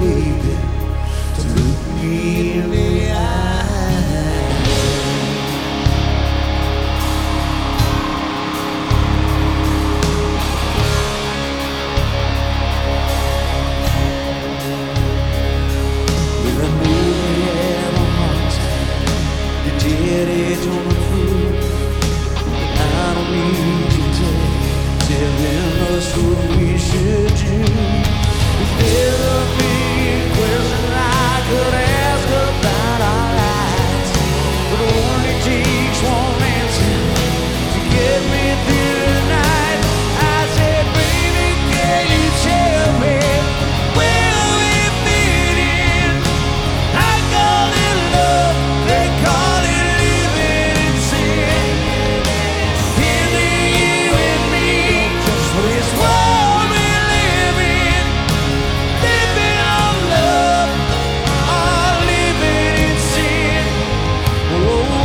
baby, to look me in the eye. When I knew we had a heart, you did it on the food. I don't need you to telling us what we should do. If there's a big question I could ask about our lives, but it only takes one answer to get me through the night. I said, baby, can you tell me where we fit in? I call it love, they call it living in sin. Here you and me, just this world we live in, living on love or living in sin. Whoa.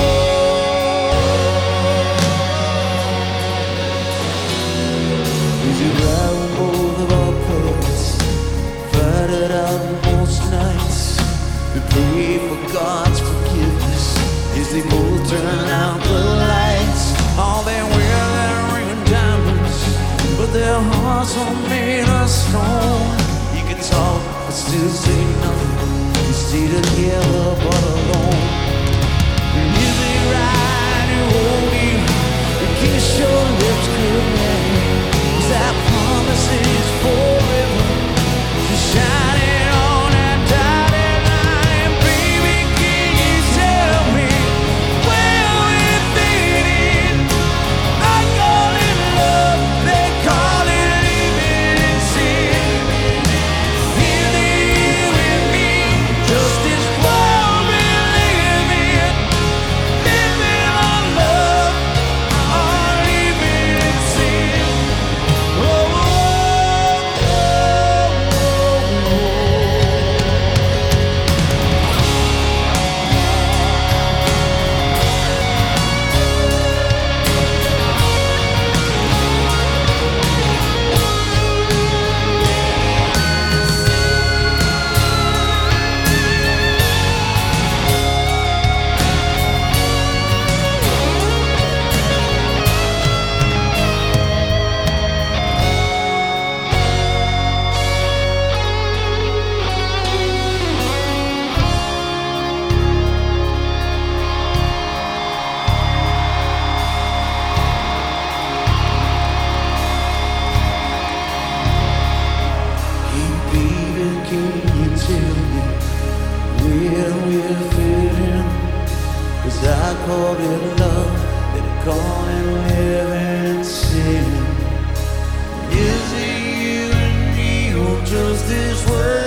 Is it right when both of our parents fight it out most nights? We pray for God's forgiveness as they both turn out the lights. All they wear their ring and diamonds, but their hearts are made of stone. You can talk but still say nothing. You stay together but alone. Is it right to hold you and kiss your lips goodnight? Is that promises forever? Just shining on that dotted line. And baby, can you tell me where we fit in? I call it love, they call it living in sin. Here you and me, just this world we live in, living on love or living in sin. Whoa, whoa, hey baby, can you tell me where we fit in? 'Cause I call it love, and I call it living in sin. Is it you and me, or just this world